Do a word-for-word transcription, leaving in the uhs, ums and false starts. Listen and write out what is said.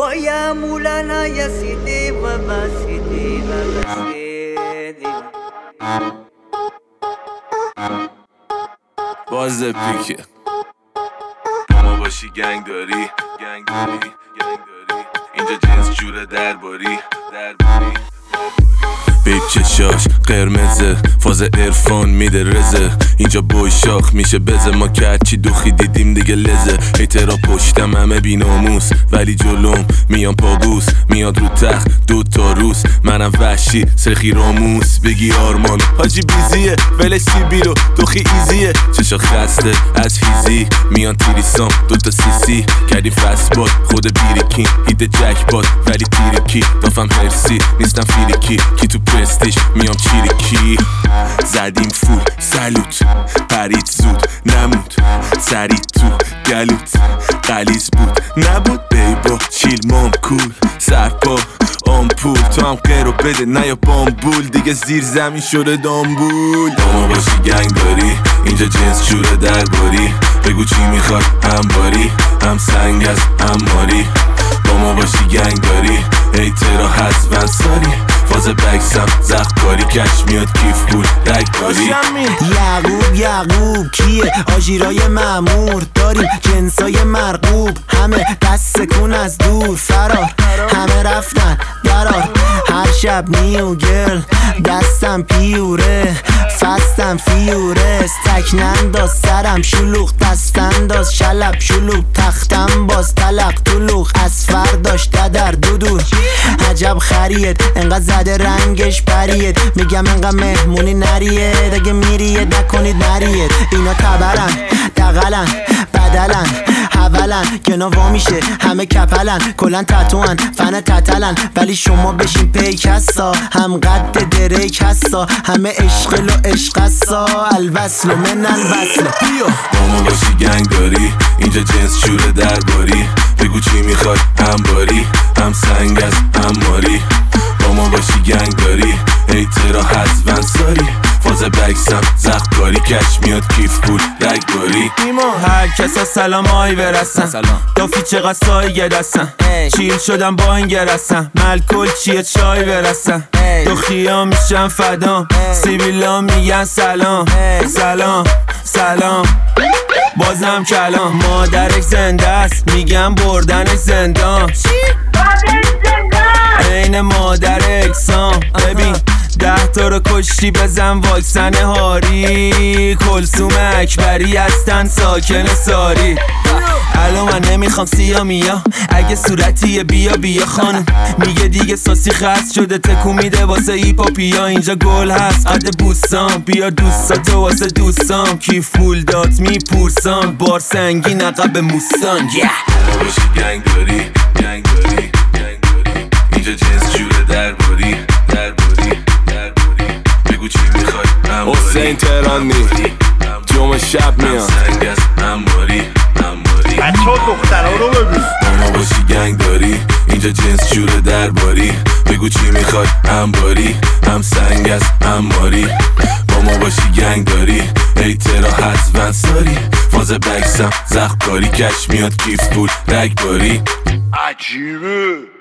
یا مولانا یا سیدی بابا سیدی بابا سیدی باز پیکه ما باشی گنگ داری گنگ داری گنگ داری اینجا جنس جوره درباری درباری بیب چشاش قرمزه فاز عرفان میده رزه اینجا بوی شاخ میشه بزه ما که هرچی دوخی دیدیم دیگه لزه ایترا پشتم همه بی ناموس ولی جلوم میان پابوس میاد رو تخت دو تا روز منم وحشی سرخی راموس بگی آرمان حاجی بیزیه ولش سیبیلو دوخی ایزیه چشا خسته از فیزی میان تیریسام دوتا سیسی کردی فسباد خود بیریکین هیده جکباد ولی تیریکی دافم هرسی نیستم فیریکی کی تو پرستیش میام چیریکی زدیم فول سلوت پرید زود نمود سری تو گلوت قلیز بود نبود بیبا چیل مام کول سرپا آمپول تو هم قیرو بده نه یا بامبول دیگه زیر زمین شده دامبول با ما باشی گنگ داری اینجا جنس جوره درباری بگو چی میخواد هم باری هم سنگ از هم ماری با ما باشی گنگ داری ایترا هست ونساری فاز بکسم زخت کاری کش میاد کیف بود رگ داری یعقوب یعقوب کیه آژیرای معمور داریم جنسای مرغوب همه دست سکون از دور فرار همه رفتن درار هر شب نیو گرل دستم پیوره فستم فیوره تکن انداز سرم شلوغ دست انداز شلب شلوغ تختم باز تلق طلوغ از فرداش ددر دودور عجب خرید انقدر زده رنگش پرید میگم انقدر مهمونی نرید اگه میرید نکنید نرید اینا تبرن دقلن بدلن حولن که نوا میشه همه کپلن کلن تتوان فن تتلن ولی شما بشین پیک هستا هم قد دریک هستا همه عشقل و عشق هستا الوصل من الوصل با ما باشی گنگ داری اینجا جنس جوره درباری بگو چی میخواد هم باری هم سنگ از هم ماری با ما باشی گنگ داری ایترا هست ونساری فاز بکسم زخت کاری کش میاد کیف پول رگ باری ایما هر کسا سلام آی برسن دافی چقدر سایه دستن چیل شدم با این گرسن ملکل چیه چای برسن دو خیام میشن فدام سیبیلا میگن سلام سلام سلام بازم کلام مادرک زنده است میگم بردنش زندان این مادر اکسام ببین ده تا رو کشتی بزن واکسن هاری کلثوم اکبری هستن ساکن ساری الان من نمیخوام سیا میا اگه صورتیه بیا بیا خانم میگه دیگه ساسی خست شده تکو میده واسه ایپاپیا اینجا گل هست قد بوسام بیا دوستاتو واسه دوستام کی فول دات میپورسام بار سنگین عقب موسان yeah. باشی گنگ داری گنگ داری گنگ داری اینجا جنس جوره درباری درباری درباری بگو چی میخوای هم حسین تهرانی جمعه شب میاد سنگ از هم ماری هم ماری بچه ها دخترها رو ببین با ما باشی گنگ داری اینجا جنس جوره درباری بگو چی میخوای هم باری هم سنگ از هم ماری با ما باشی گنگ داری ایترا هست ونساری فاز بکسم زخت کاری کش میاد کیف پول رگ باری عجیبه